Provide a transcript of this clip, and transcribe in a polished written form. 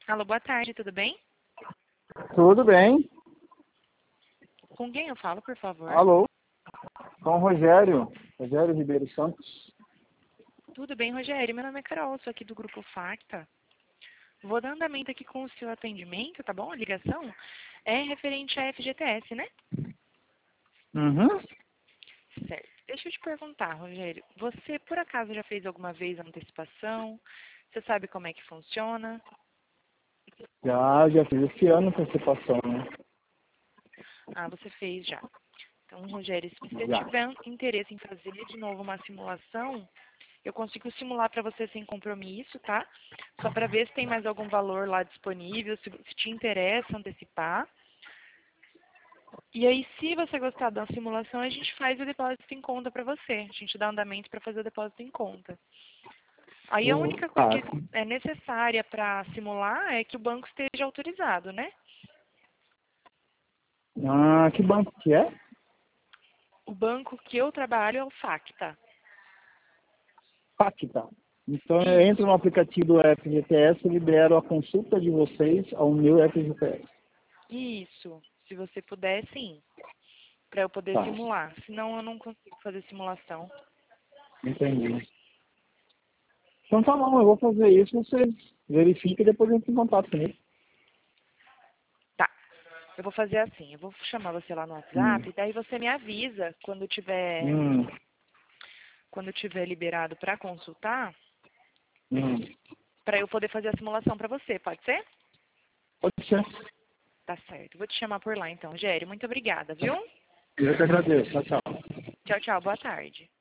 Alô, boa tarde, tudo bem? Tudo bem? Com quem eu falo, por favor? Alô? Com o Rogério Ribeiro Santos. Tudo bem, Rogério? Meu nome é Carol, sou aqui do Grupo Facta. Vou dar andamento aqui com o seu atendimento, tá bom? A ligação é referente à FGTS, né? Uhum. Certo. Deixa eu te perguntar, Rogério. Você, por acaso, já fez alguma vez a antecipação? Você sabe como é que funciona? Já fiz esse ano a antecipação, né? Ah, você fez já. Então, Rogério, se você Já. tiver interesse em fazer de novo uma simulação, eu consigo simular para você sem compromisso, tá? Só para ver se tem mais algum valor lá disponível, se te interessa antecipar. E aí, se você gostar da simulação, a gente faz o depósito em conta para você. A gente dá andamento para fazer o depósito em conta. Aí a única coisa Tá. que é necessária para simular é que o banco esteja autorizado, né? Ah, que banco que é? O banco que eu trabalho é o Facta. Pacta. Então eu entro Isso, no aplicativo do FGTS e libero a consulta de vocês ao meu FGTS. isso. Se você puder, sim. Para eu poder Tá, simular. Senão eu não consigo fazer simulação. entendi. Então tá bom, eu vou fazer isso, vocês verifiquem e depois eu entro em contato comigo. Tá. Eu vou fazer assim. Eu vou chamar você lá no Hum. WhatsApp. Daí você me avisa Hum. quando tiver liberado para consultar, Hum. para eu poder fazer a simulação para você. Pode ser? Pode ser. Tá certo. Vou te chamar por lá então, Gério. Muito obrigada, viu? Eu que agradeço. Tchau, tchau. Tchau, tchau. Boa tarde.